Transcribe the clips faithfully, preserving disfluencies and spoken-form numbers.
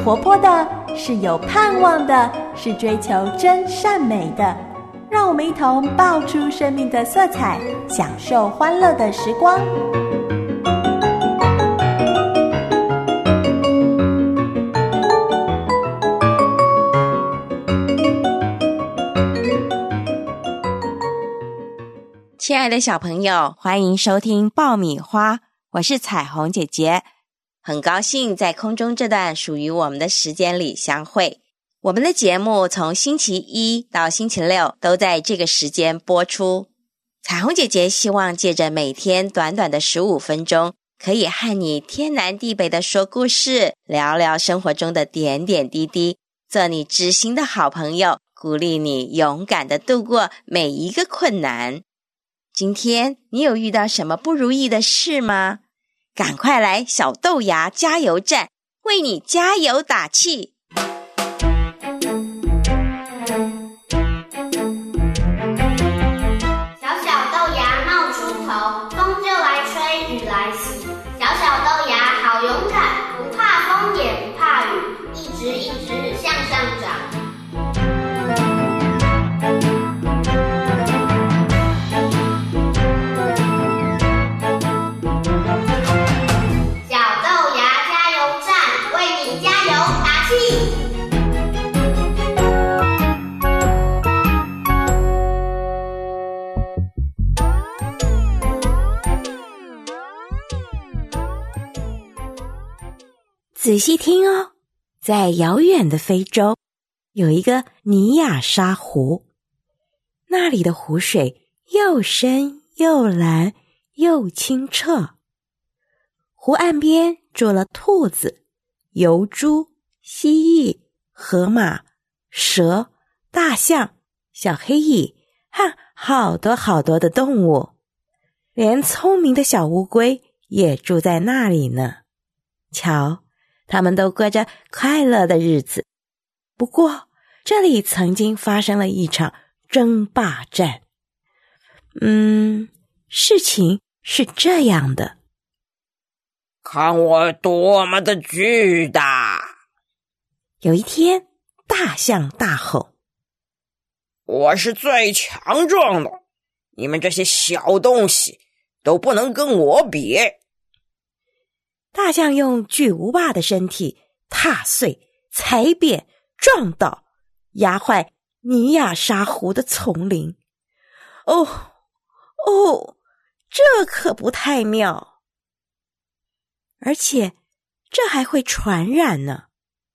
活泼的，是有盼望的，是追求真善美的。让我们一同爆出生命的色彩，享受欢乐的时光。 亲爱的小朋友，欢迎收听爆米花，我是彩虹姐姐。很高兴在空中这段属于我们的时间里相会。我们的节目从星期一到星期六都在这个时间播出。彩虹姐姐希望借着每天短短的十五分钟，可以和你天南地北的说故事，聊聊生活中的点点滴滴，做你知心的好朋友，鼓励你勇敢地度过每一个困难。今天你有遇到什么不如意的事吗？赶快来小豆芽加油站，为你加油打气。 小小豆芽冒出头，风就来吹，雨来袭。小小豆芽好勇敢，不怕风也不怕雨，一直一直向上长。 仔细听哦，在遥远的非洲，有一个尼亚沙湖，那里的湖水又深又蓝又清澈。湖岸边住了兔子、疣猪、蜥蜴、河马、蛇、大象、小黑蚁和好多好多的动物，连聪明的小乌龟也住在那里呢。瞧，他们都过着快乐的日子。不过，这里曾经发生了一场争霸战。嗯，事情是这样的。 看我多么的巨大！ 有一天，大象大吼： 我是最强壮的，你们这些小东西都不能跟我比。 大象用巨无霸的身体踏碎、踩扁、撞倒、压坏尼亚沙湖的丛林。哦哦，这可不太妙，而且这还会传染呢。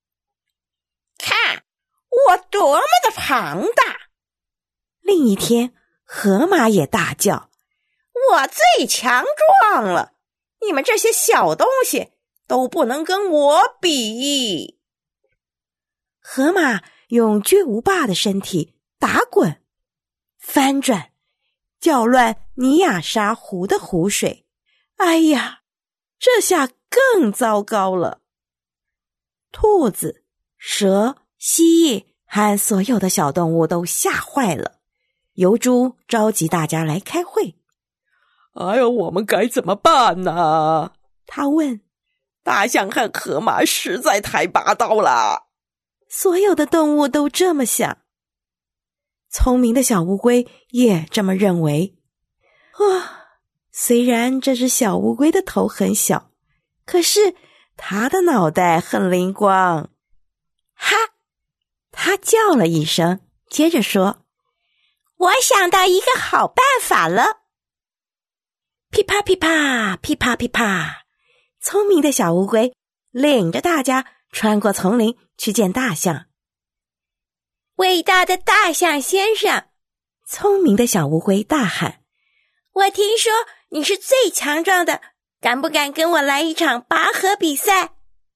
看我多么的庞大！ 另一天，河马也大叫： 我最强壮了，你们这些小东西都不能跟我比。 河马用巨无霸的身体打滚、翻转，搅乱尼亚沙湖的湖水。哎呀，这下更糟糕了。兔子、蛇、蜥蜴和所有的小动物都吓坏了。疣猪召集大家来开会。 哎呦，我们该怎么办呢？ 他问。 大象和河马实在太霸道了。 所有的动物都这么想。聪明的小乌龟也这么认为。啊，虽然这只小乌龟的头很小，可是它的脑袋很灵光。哈！它叫了一声，接着说：我想到一个好办法了。噼啪噼啪，噼啪噼啪，聪明的小乌龟领着大家穿过丛林去见大象。伟大的大象先生，聪明的小乌龟大喊：我听说你是最强壮的，敢不敢跟我来一场拔河比赛？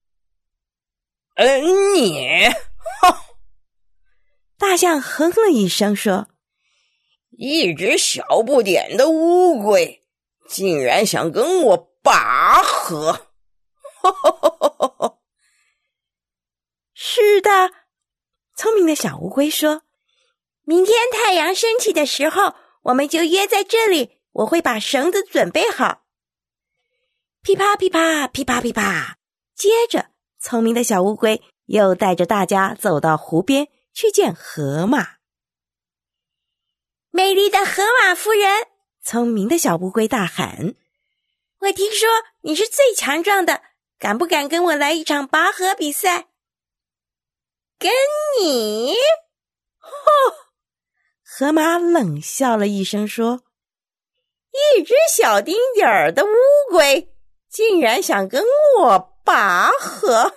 呃，你，哼！ 大象哼了一声说： 一只小不点的乌龟，竟然想跟我拔河！ 是的，聪明的小乌龟说：明天太阳升起的时候，我们就约在这里，我会把绳子准备好。噼啪噼啪，噼啪噼啪，接着聪明的小乌龟又带着大家走到湖边去见河马。 美丽的河马夫人， 聪明的小乌龟大喊， 我听说你是最强壮的，敢不敢跟我来一场拔河比赛？跟你？ 吼！河马冷笑了一声说， 一只小丁点儿的乌龟竟然想跟我拔河。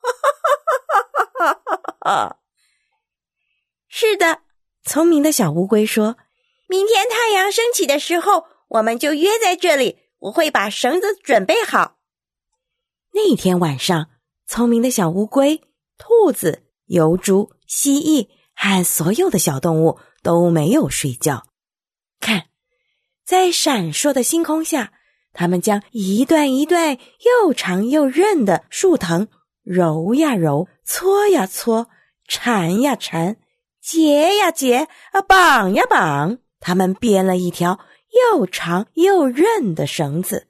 是的，聪明的小乌龟说， 明天太阳升起的时候，我们就约在这里，我会把绳子准备好。 那天晚上，聪明的小乌龟、兔子、疣猪、蜥蜴和所有的小动物都没有睡觉。看，在闪烁的星空下，它们将一段一段又长又韧的树藤揉呀揉，搓呀搓，缠呀缠，结呀结，啊绑呀绑，它们编了一条又长又韧的绳子。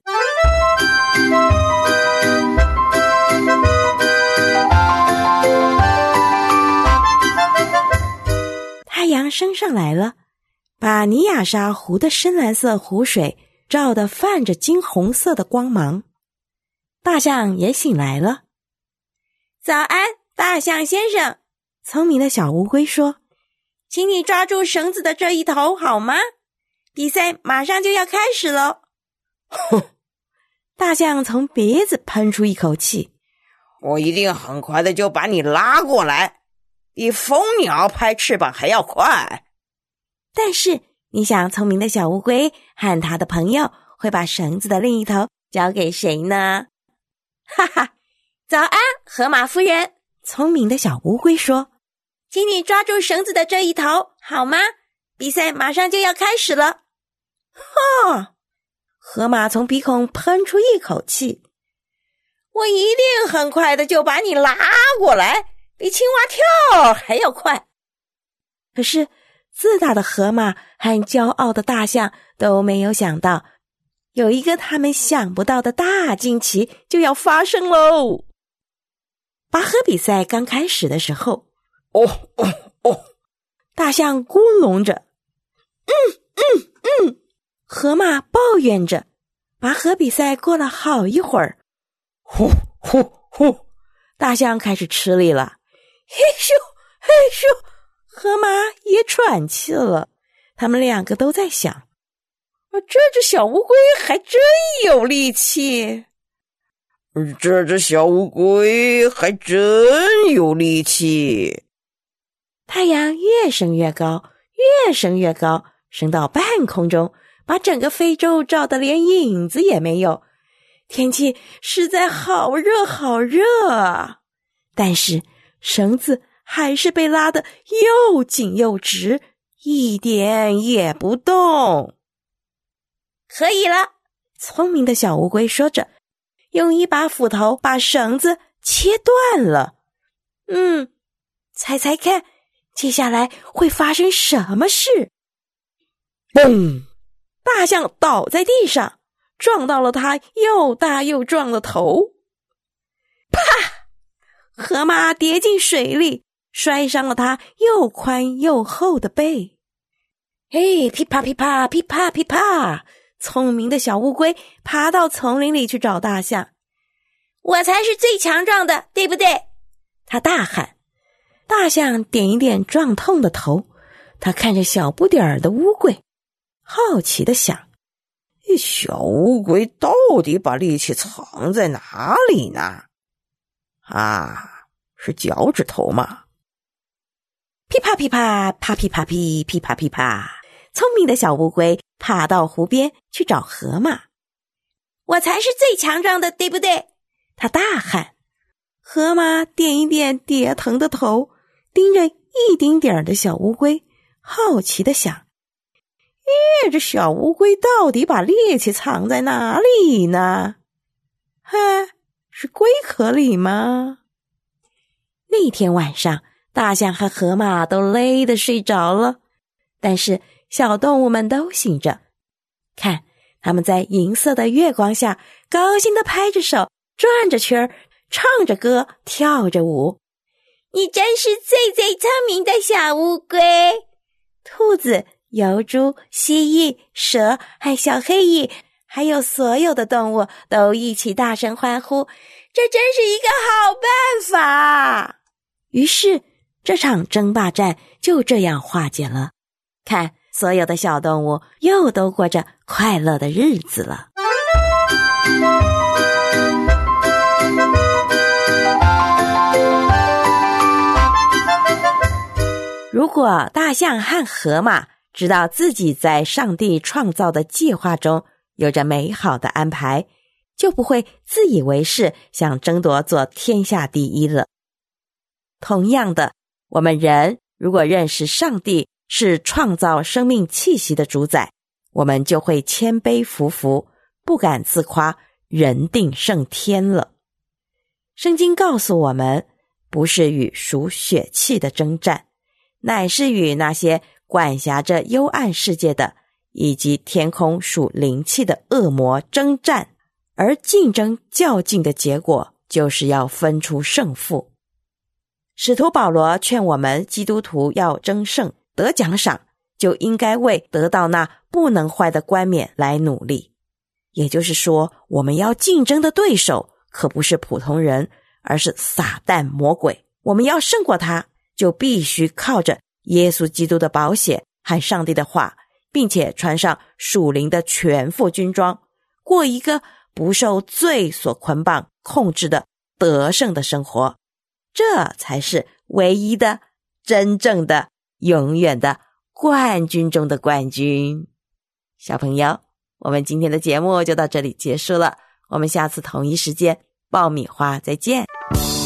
太阳升上来了，把尼亚莎湖的深蓝色湖水照得泛着金红色的光芒。大象也醒来了。 早安，大象先生， 聪明的小乌龟说， 请你抓住绳子的这一头好吗？比赛马上就要开始了。 哼！大象从鼻子喷出一口气， 我一定很快的就把你拉过来，比蜂鸟拍翅膀还要快。 但是你想，聪明的小乌龟和他的朋友会把绳子的另一头交给谁呢？ 哈哈，早安，河马夫人， 聪明的小乌龟说， 请你抓住绳子的这一头好吗？比赛马上就要开始了。 哈！河马从鼻孔喷出一口气， 我一定很快的就把你拉过来，比青蛙跳还要快。 可是自大的河马和骄傲的大象都没有想到，有一个他们想不到的大惊奇就要发生喽。拔河比赛刚开始的时候， 哦哦哦， 大象咕哝着，嗯嗯嗯，河马抱怨着。拔河比赛过了好一会儿，呼呼呼，大象开始吃力了，嘿咻嘿咻，河马也喘气了。他们两个都在想， 这只小乌龟还真有力气，这只小乌龟还真有力气。 太阳越升越高，越升越高，升到半空中，把整个非洲照得连影子也没有。天气实在好热好热啊！但是绳子还是被拉得又紧又直，一点也不动。 可以了， 聪明的小乌龟说着，用一把斧头把绳子切断了。嗯，猜猜看，接下来会发生什么事？嘣！大象倒在地上，撞到了它又大又壮的头。啪！河马跌进水里，摔伤了它又宽又厚的背。嘿，噼啪噼啪噼啪噼啪！聪明的小乌龟爬到丛林里去找大象。 我才是最强壮的，对不对？ 他大喊。大象点一点撞痛的头，他看着小不点儿的乌龟，好奇地想， 小乌龟到底把力气藏在哪里呢？啊，是脚趾头吗？ 噼啪噼啪啪噼啪噼噼啪噼啪，聪明的小乌龟爬到湖边去找河马。 我才是最强壮的，对不对？ 他大喊。河马点一点跌疼的头，盯着一丁点儿的小乌龟，好奇地想，咦，这小乌龟到底把力气藏在哪里呢？嗨，是龟壳里吗？那天晚上，大象和河马都累得睡着了，但是小动物们都醒着。看，他们在银色的月光下高兴地拍着手，转着圈儿，唱着歌，跳着舞。 你真是最最聪明的小乌龟。兔子、疣猪、蜥蜴、蛇和小黑蚁，还有所有的动物都一起大声欢呼，这真是一个好办法。于是这场争霸战就这样化解了。看，所有的小动物又都过着快乐的日子了。如果大象和河马知道自己在上帝创造的计划中有着美好的安排，就不会自以为是，想争夺做天下第一了。同样的，我们人如果认识上帝是创造生命气息的主宰，我们就会谦卑服服，不敢自夸人定胜天了。圣经告诉我们，不是与属血气的征战，乃是与那些管辖着幽暗世界的以及天空属灵气的恶魔征战，而竞争较劲的结果就是要分出胜负。使徒保罗劝我们基督徒要争胜得奖赏，就应该为得到那不能坏的冠冕来努力。也就是说，我们要竞争的对手可不是普通人，而是撒旦魔鬼。我们要胜过他，就必须靠着耶稣基督的宝血和上帝的话，并且穿上属灵的全副军装，过一个不受罪所捆绑控制的得胜的生活。这才是唯一的、真正的、永远的冠军中的冠军。小朋友，我们今天的节目就到这里结束了，我们下次同一时间爆米花再见。